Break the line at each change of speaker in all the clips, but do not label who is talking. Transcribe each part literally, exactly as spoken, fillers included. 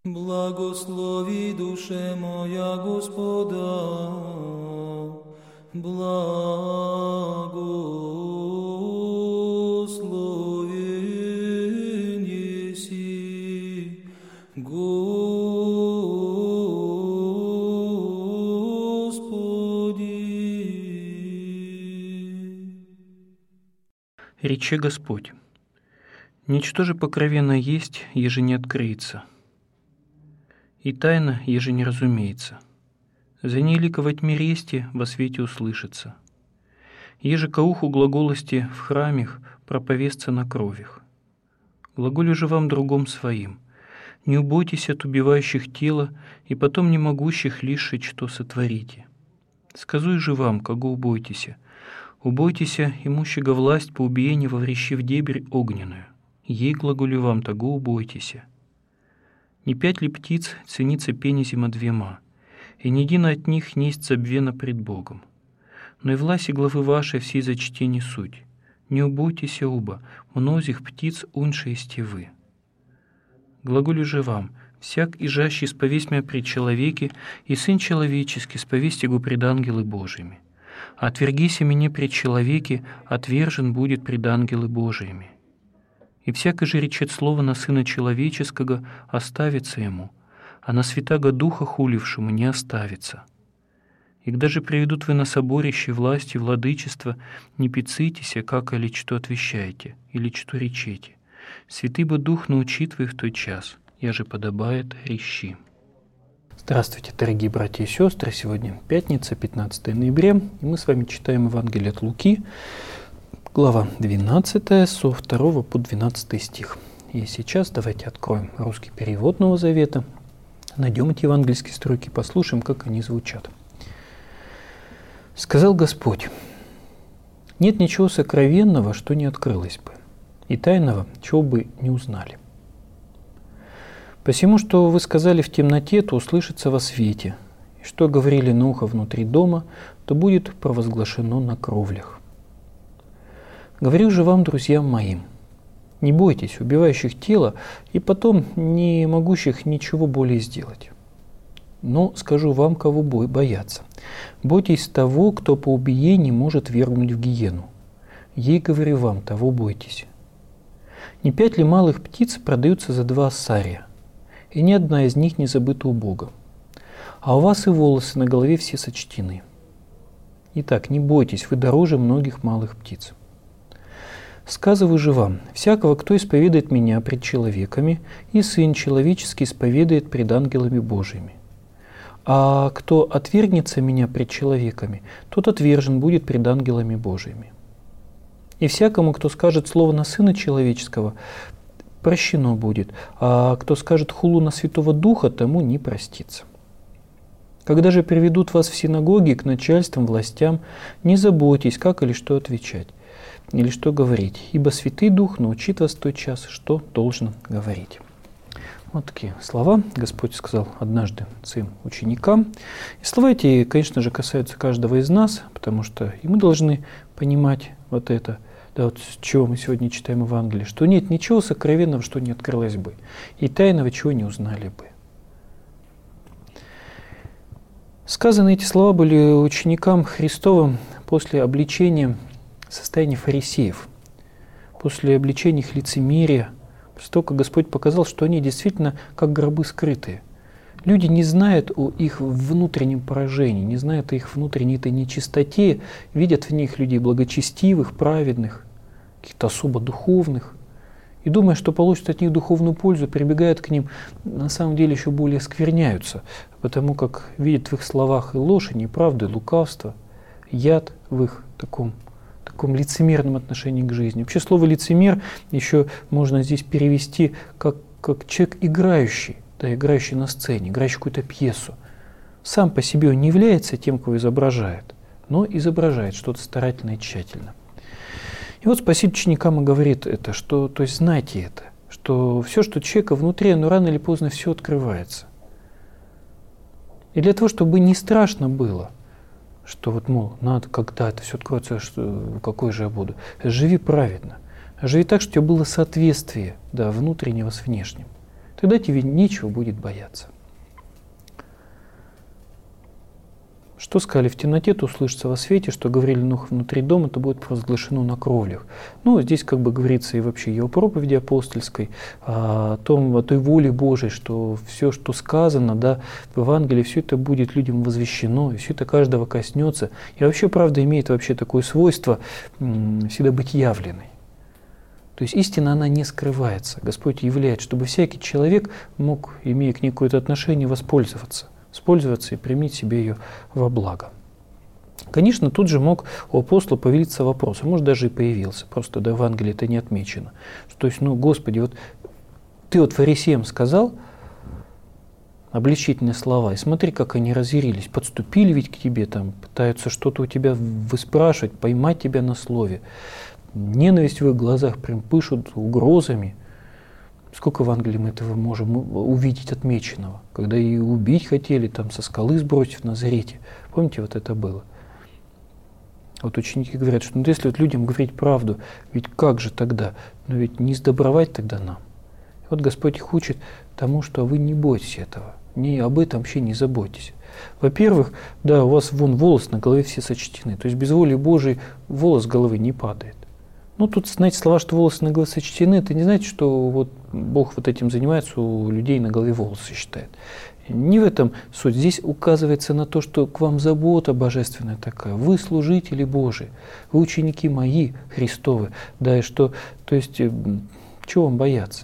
Благослови, душе моя, Господа, благословен еси, Господи.
Рече Господь: «Ничто же покровенно есть, еже не открыется, и тайна, еже не разумеется. За нелико во тьме рести во свете услышится. Еже ко уху глаголости в храмах проповестся на кровях. Глаголю же вам другом своим: не убойтесь от убивающих тела и потом не могущих лишь что сотворите. Сказую же вам, кого убойтеся, убойтеся имущего власть по убиению во врещи в дебрь огненную. Ей глаголю вам, того убойтеся. Не пять ли птиц ценится пенезима двема, и ни едино от них несть забвена пред Богом. Но и власть и главы вашей всей зачтени суть. Не убойтеся уба, мнозих птиц уньше есте вы. Глаголю же вам: всяк ижащий сповесть меня пред человеке, и Сын Человеческий сповесть его пред ангелы Божьими. Отвергися меня пред человеке, отвержен будет пред ангелы Божиими. И всякий же речет слово на Сына Человеческого оставится ему, а на Святаго Духа хулившему не оставится. И когда же приведут вы на соборище власти владычества, не пицитеся, как или что отвещаете, или что речете. Святый бы Дух научит вы в тот час, я же подобает рещи».
Здравствуйте, дорогие братья и сестры! Сегодня пятница, пятнадцатое ноября, и мы с вами читаем Евангелие от Луки, глава двенадцатая, со второго по двенадцатый стих. И сейчас давайте откроем русский перевод Нового Завета, найдем эти евангельские строки, послушаем, как они звучат. «Сказал Господь: нет ничего сокровенного, что не открылось бы, и тайного, чего бы не узнали. Посему, что вы сказали в темноте, то услышится во свете, и что говорили на ухо внутри дома, то будет провозглашено на кровлях. Говорю же вам, друзьям моим, не бойтесь убивающих тело и потом не могущих ничего более сделать. Но скажу вам, кого бояться. Бойтесь того, кто по убиении может вергнуть в гиену. Ей говорю вам, того бойтесь. Не пять ли малых птиц продаются за два ассария, и ни одна из них не забыта у Бога? А у вас и волосы на голове все сочтены. Итак, не бойтесь, вы дороже многих малых птиц. Сказываю же вам, всякого, кто исповедует меня пред человеками, и Сын Человеческий исповедует пред ангелами Божьими. А кто отвергнется меня пред человеками, тот отвержен будет пред ангелами Божьими. И всякому, кто скажет слово на Сына Человеческого, прощено будет, а кто скажет хулу на Святого Духа, тому не простится. Когда же приведут вас в синагоги к начальствам, властям, не заботьтесь, как или что отвечать, или что говорить, ибо Святый Дух научит вас в тот час, что должен говорить». Вот такие слова Господь сказал однажды своим ученикам. И слова эти, конечно же, касаются каждого из нас, потому что и мы должны понимать вот это, да, вот с чего мы сегодня читаем Евангелие, что нет ничего сокровенного, что не открылось бы, и тайного, чего не узнали бы. Сказаны эти слова были ученикам Христовым после обличения состояния фарисеев, после обличения их лицемерия, после того, как Господь показал, что они действительно как гробы скрытые. Люди не знают о их внутреннем поражении, не знают о их внутренней этой нечистоте, видят в них людей благочестивых, праведных, каких-то особо духовных, и, думая, что получат от них духовную пользу, прибегают к ним, на самом деле еще более скверняются, потому как видят в их словах и ложь, и неправду, и лукавство, яд в их таком таком лицемерном отношении к жизни. Вообще слово «лицемер» еще можно здесь перевести как, как человек играющий, да, играющий на сцене, играющий какую-то пьесу. Сам по себе он не является тем, кого изображает, но изображает что-то старательно и тщательно. И вот Спаситель ученикам и говорит это, что, то есть знайте это, что все, что у человека внутри, оно рано или поздно все открывается. И для того, чтобы не страшно было, что вот, мол, надо, когда это все откроется, что, какой же я буду. Живи праведно. Живи так, чтобы у тебя было соответствие, да, внутреннего с внешним. Тогда тебе нечего будет бояться. Что сказали в темноте, то услышится во свете, что говорили Нух внутри дома, то будет провозглашено на кровлях. Ну, здесь как бы говорится и вообще и о проповеди апостольской, о том, о той воле Божией, что все, что сказано, да, в Евангелии, все это будет людям возвещено, и все это каждого коснется. И вообще правда имеет вообще такое свойство м- всегда быть явленной. То есть истина, она не скрывается. Господь являет, чтобы всякий человек мог, имея к ней какое-то отношение, воспользоваться. Воспользоваться и применить себе ее во благо. Конечно, тут же мог у апостола появиться вопрос, а может даже и появился, просто до Евангелия это не отмечено. То есть, ну, Господи, вот ты вот фарисеям сказал обличительные слова, и смотри, как они разъярились, подступили ведь к тебе, там, пытаются что-то у тебя выспрашивать, поймать тебя на слове. Ненависть в их глазах прям пышут угрозами. Сколько в Евангелии мы этого можем увидеть отмеченного, когда и убить хотели, там, со скалы сбросив в Назарете. Помните, вот это было? Вот ученики говорят, что ну, если вот людям говорить правду, ведь как же тогда? Ну ведь не сдобровать тогда нам. И вот Господь их учит тому, что вы не бойтесь этого, не, об этом вообще не заботьтесь. Во-первых, да, у вас вон волос на голове все сочтены, то есть без воли Божией волос с головы не падает. Ну, тут, знаете, слова, что волосы на голове сочтены, это не значит, что вот Бог вот этим занимается, у людей на голове волосы считает. Не в этом суть. Здесь указывается на то, что к вам забота божественная такая. Вы служители Божии, вы ученики мои, Христовы. Да, и что, то есть, чего вам бояться?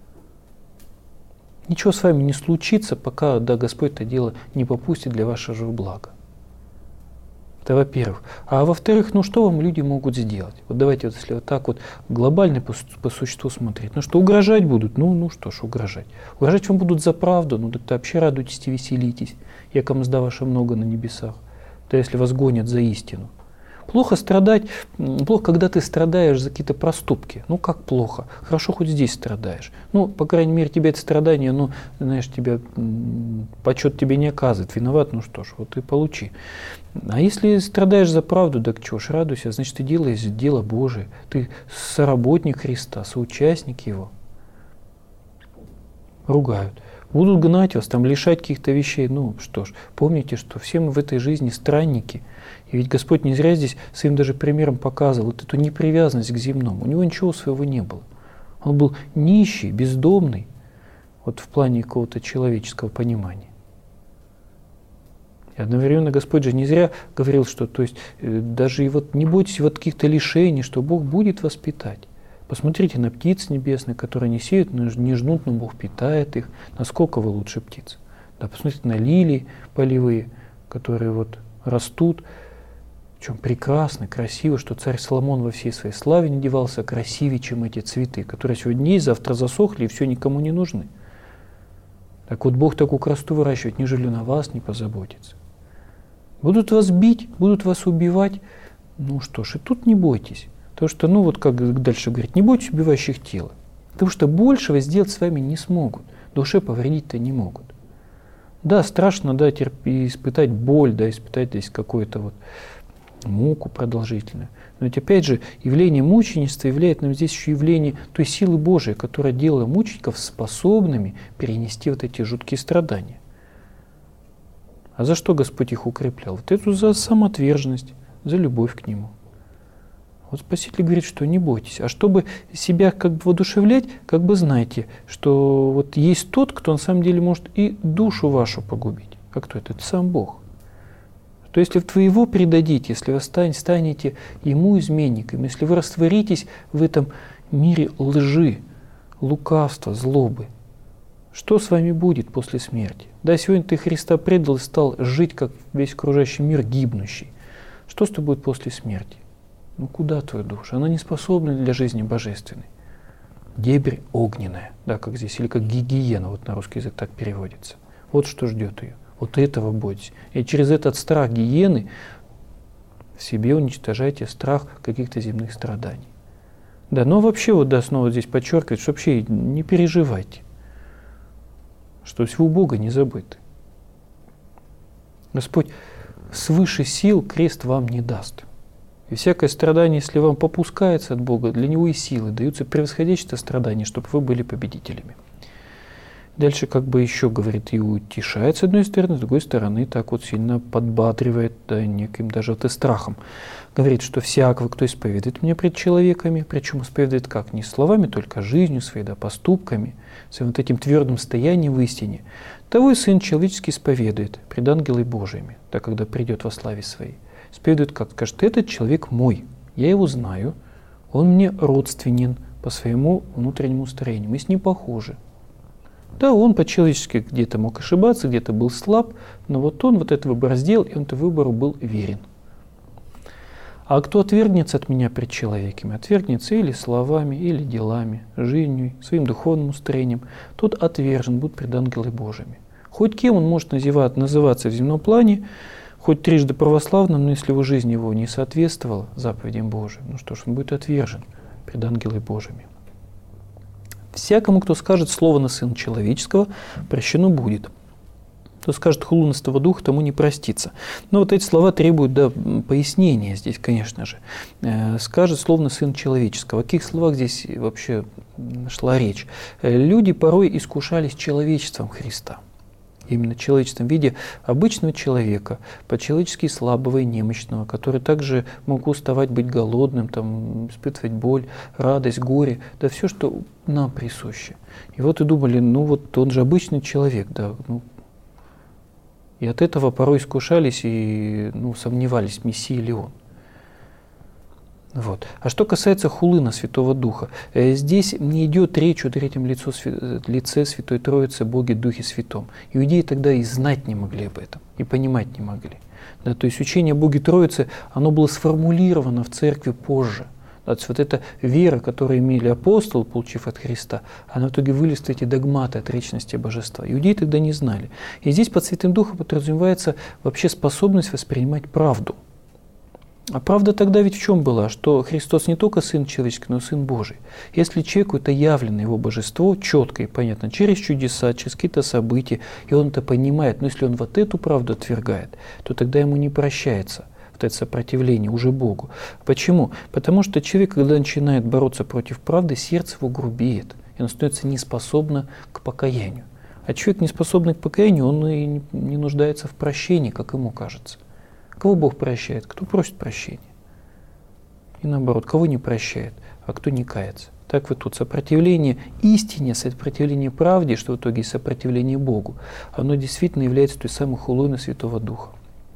Ничего с вами не случится, пока, да, Господь это дело не попустит для вашего же блага. Это во-первых. А во-вторых, ну что вам люди могут сделать? Вот давайте вот если вот так вот глобально по, по существу смотреть. Ну что, угрожать будут? Ну, ну что ж, угрожать. Угрожать вам будут за правду, ну так вообще радуйтесь и веселитесь. Яко мзда ваша много на небесах. Да если вас гонят за истину. Плохо страдать, плохо, когда ты страдаешь за какие-то проступки. Ну как плохо? Хорошо, хоть здесь страдаешь. Ну, по крайней мере, тебе это страдание, ну, знаешь, тебя, почет тебе не оказывает. Виноват, ну что ж, вот и получи. А если страдаешь за правду, так чего ж, радуйся, значит, ты делаешь дело Божие. Ты соработник Христа, соучастник Его. Ругают. Будут гнать вас, там, лишать каких-то вещей. Ну что ж, помните, что все мы в этой жизни странники. И ведь Господь не зря здесь своим даже примером показывал вот эту непривязанность к земному. У него ничего своего не было. Он был нищий, бездомный, вот в плане какого-то человеческого понимания. И одновременно Господь же не зря говорил, что то есть, даже и вот не бойтесь вот каких-то лишений, что Бог будет вас питать. Посмотрите на птиц небесных, которые не сеют, не жнут, но Бог питает их. Насколько вы лучше птиц? Да, посмотрите на лилии полевые, которые вот растут, причем прекрасно, красиво, что царь Соломон во всей своей славе не девался красивее, чем эти цветы, которые сегодня есть, завтра засохли и все никому не нужны. Так вот Бог такую красоту выращивает, нежели на вас не позаботится. Будут вас бить, будут вас убивать, ну что ж, и тут не бойтесь. Потому что, ну вот как дальше говорит, не бойтесь убивающих тела. Потому что большего сделать с вами не смогут. Душе повредить-то не могут. Да, страшно, да, терпи, испытать боль, да, испытать здесь какую-то вот муку продолжительную. Но ведь опять же, явление мученичества являет нам здесь еще явление той силы Божией, которая делала мучеников способными перенести вот эти жуткие страдания. А за что Господь их укреплял? Вот эту за самоотверженность, за любовь к Нему. Вот Спаситель говорит, что не бойтесь. А чтобы себя как бы воодушевлять, как бы знайте, что вот есть тот, кто на самом деле может и душу вашу погубить. А кто это? Это сам Бог. То если вы его предадите, если вы станете ему изменником, если вы растворитесь в этом мире лжи, лукавства, злобы, что с вами будет после смерти? Да, сегодня ты Христа предал и стал жить, как весь окружающий мир гибнущий. Что с тобой будет после смерти? Ну куда твоя душа? Она не способна для жизни божественной. Дебрь огненная, да, как здесь, или как гигиена, вот на русский язык так переводится. Вот что ждет ее. Вот этого бойтесь. И через этот страх гиены в себе уничтожайте страх каких-то земных страданий. Да, но вообще, вот да, снова здесь подчеркивать, что вообще не переживайте, что вы у Бога не забыты. Господь свыше сил крест вам не даст. И всякое страдание, если вам попускается от Бога, для него и силы даются превосходящие страдания, чтобы вы были победителями. Дальше как бы еще говорит и утешает с одной стороны, с другой стороны так вот сильно подбадривает, да, неким даже вот и страхом. Говорит, что всякого, кто исповедует меня пред человеками, причем исповедует как? Не словами, только жизнью своей, да, поступками, своим вот этим твердым стоянием в истине, того и Сын Человеческий исповедует пред ангелами Божиими, да, когда придет во славе Своей. Исповедует как? Скажет, этот человек мой, я его знаю, он мне родственен по своему внутреннему строению, мы с ним похожи. Да, он по-человечески где-то мог ошибаться, где-то был слаб, но вот он вот этот выбор сделал, и он этому выбору был верен. А кто отвергнется от меня пред человеками, отвергнется или словами, или делами, жизнью, своим духовным устроением, тот отвержен будет пред ангелами Божьими. Хоть кем он может называть, называться в земном плане, хоть трижды православным, но если его жизнь его не соответствовала заповедям Божьим, ну что ж, он будет отвержен пред ангелами Божьими. Всякому, кто скажет слово на Сына Человеческого, прощено будет. Кто скажет хулу на Святого Духа, тому не простится. Но вот эти слова требуют, да, пояснения здесь, конечно же. Скажет слово на Сына Человеческого. О каких словах здесь вообще шла речь? Люди порой искушались человечеством Христа. Именно человечеством в виде обычного человека, по-человечески слабого и немощного, который также мог уставать, быть голодным, там, испытывать боль, радость, горе, да все, что нам присуще. И вот и думали, ну вот он же обычный человек, да, ну, и от этого порой искушались и, ну, сомневались, Мессия ли он. Вот. А что касается хулы на Святого Духа, здесь не идет речь о третьем лицу, лице Святой Троицы, Боге Духе Святом. Иудеи тогда и знать не могли об этом, и понимать не могли. Да, то есть учение о Боге Троице, оно было сформулировано в церкви позже. Да, то есть вот эта вера, которую имели апостолы, получив от Христа, она в итоге вылез в эти догматы от речности Божества. Иудеи тогда не знали. И здесь под Святым Духом подразумевается вообще способность воспринимать правду. А правда тогда ведь в чем была? Что Христос не только Сын Человеческий, но и Сын Божий. Если человеку это явлено Его Божество, четко и понятно, через чудеса, через какие-то события, и он это понимает, но если он вот эту правду отвергает, то тогда ему не прощается вот это сопротивление уже Богу. Почему? Потому что человек, когда начинает бороться против правды, сердце его грубеет, и он становится неспособным к покаянию. А человек, неспособный к покаянию, он и не нуждается в прощении, как ему кажется. Кого Бог прощает? Кто просит прощения? И наоборот, кого не прощает, а кто не кается. Так вот тут сопротивление истине, сопротивление правде, что в итоге сопротивление Богу, оно действительно является той самой хулой на Святого Духа.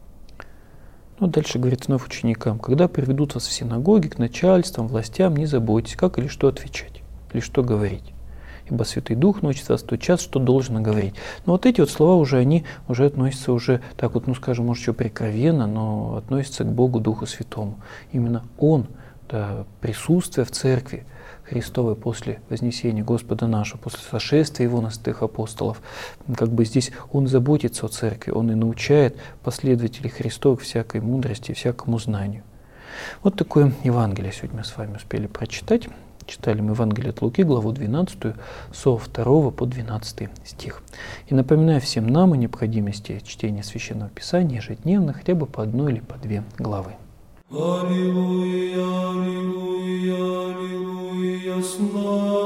Ну, дальше говорит вновь ученикам, когда приведут вас в синагоги, к начальствам, властям, не заботьтесь, как или что отвечать, или что говорить. Ибо Святый Дух научит вас в тот час, что должно говорить. Но вот эти вот слова уже, они уже относятся уже, так вот, ну скажем, может, еще прикровенно, но относятся к Богу Духу Святому. Именно Он, да, присутствие в Церкви Христовой после вознесения Господа нашего, после сошествия Его на святых апостолов, как бы здесь Он заботится о Церкви, Он и научает последователей Христовых всякой мудрости, всякому знанию. Вот такое Евангелие сегодня мы с вами успели прочитать. Читали мы Евангелие от Луки, главу двенадцатую, со второго по двенадцатый стих. И напоминаю всем нам о необходимости чтения Священного Писания ежедневно, хотя бы по одной или по две главы.
Аллилуйя, аллилуйя, аллилуйя, слава